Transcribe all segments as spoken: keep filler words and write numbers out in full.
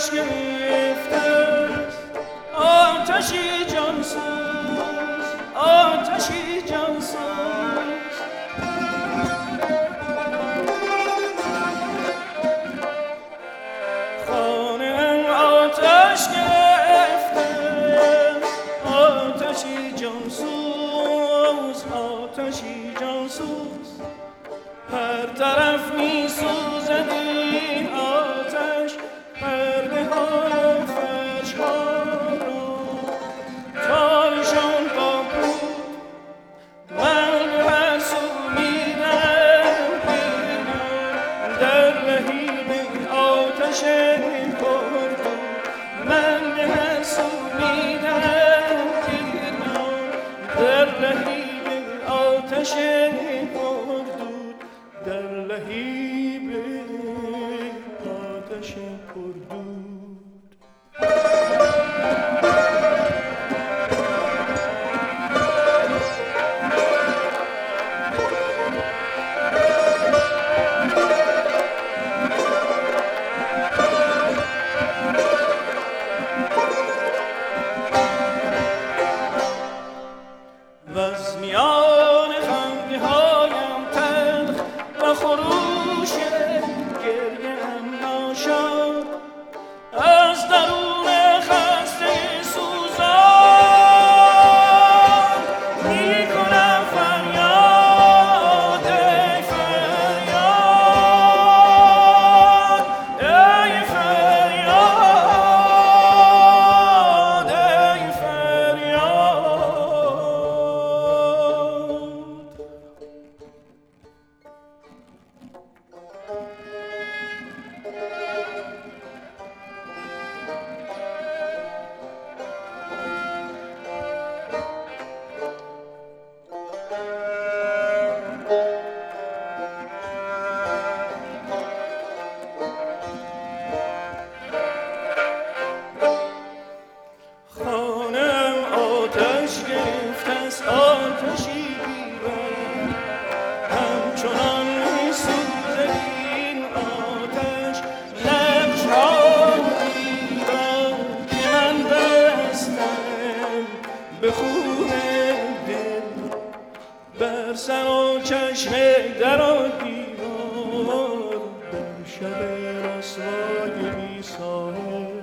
آتش گرفته است، آتشی جانسوز، آتشی جانسوز. خانه آتش گرفته است، آتشی جانسوز، آتشی جانسوز. هر طرف می سوزد این آتش، پرده ها و فرش ها را تارشان با بود. من به هر سو می دهم پیران در لهیب آتش پردود. من به هر سو می دهم پیران در لهیب آتش پردود، در لهیب آتش پردود. وز میان خنده هایم تلخ و خروش گریه‌ام ناشاد، از درون خسته سوزان می کنم فریاد، ای فریاد، ای فریاد، ای فریاد. خانم آتش گرفته است، آتشی بی‌رنگ. همچنان می سوزد این آتش، نقش ها دیوان که من بستم به خون دل، بر سر و چشم در و دیوار، در شب رسوای بی ساحل.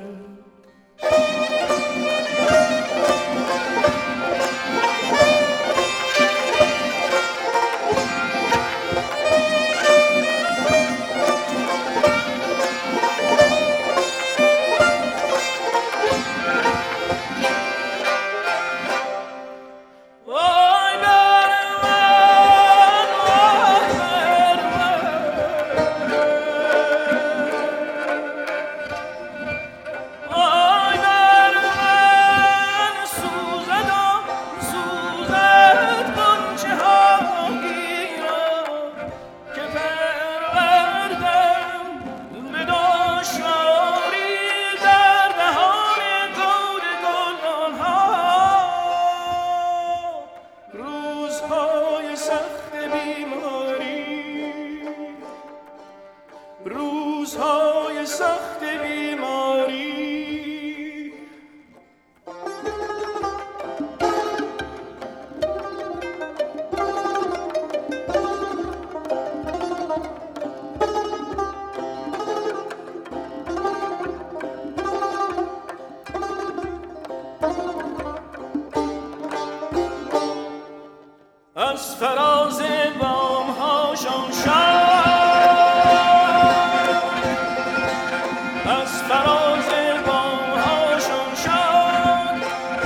وای بر من، وای بر من، وای بر من. سوزد و سوزد غنچه ها گیرا که پروردم به دشواری در دهان گود گلدان ها. روزهای سخت بیماری، روزهای سخت بیماری. از فراز بام هاشان شد، از فراز بام هاشان شد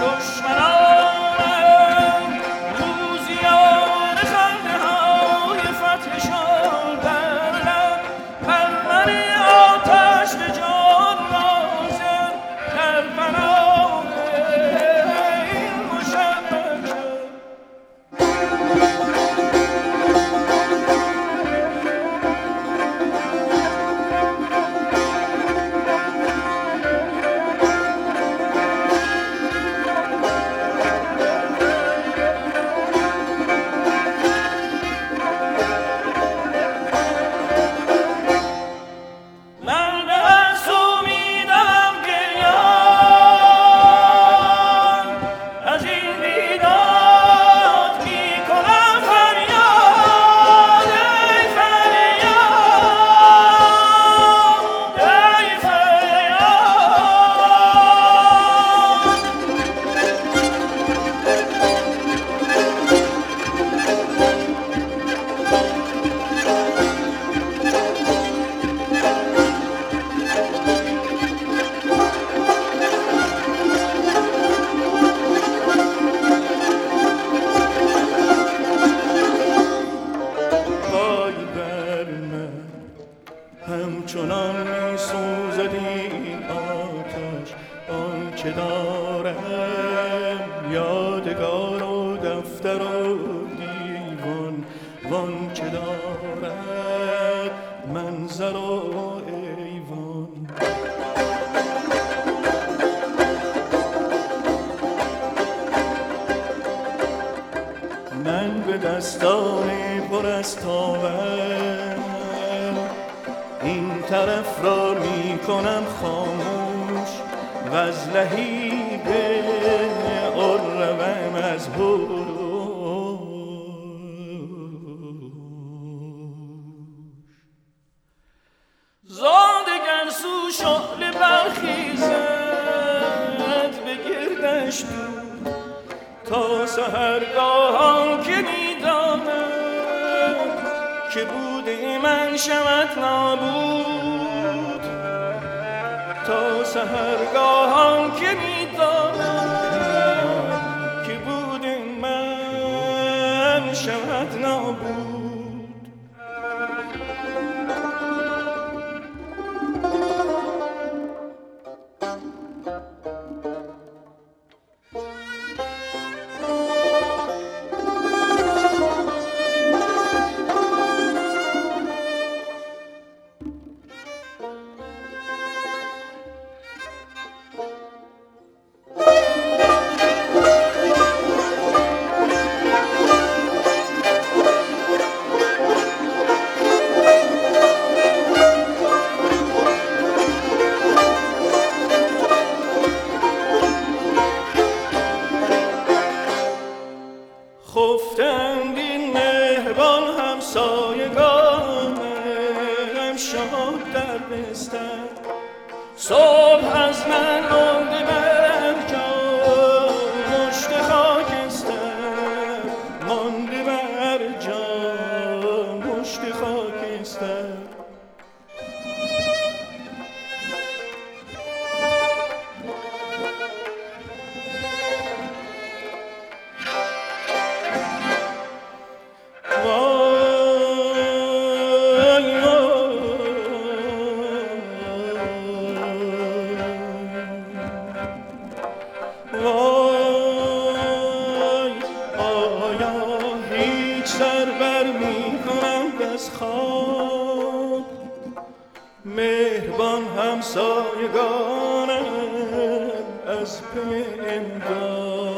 دشمنانم. روزیان خنده های فتحشان بر لب، بر من آتش به جان نازل در پناه این مشبک شد. چنان می سوزد این آتش آنچه دارم یادگار و دفتر و دیوان وانچه دارد منظر و ایوان. من به دستان پر از تاور این طرف را می کنم خاموش و از لهیب اروم از هوش. زادگر سو شعله برخیزد به گردش دور تا سحرگاهان که میداند که بوده من شود نابود. تا سحرگاهان که میداند که بوده من شود نابود. خفتند این مهربان همسایگانم شاد در بستر صبح از من مانده بر جا مشت خاکستر مانده بر جا مشت خاکستر. مهربان همسایگانم از پی امداد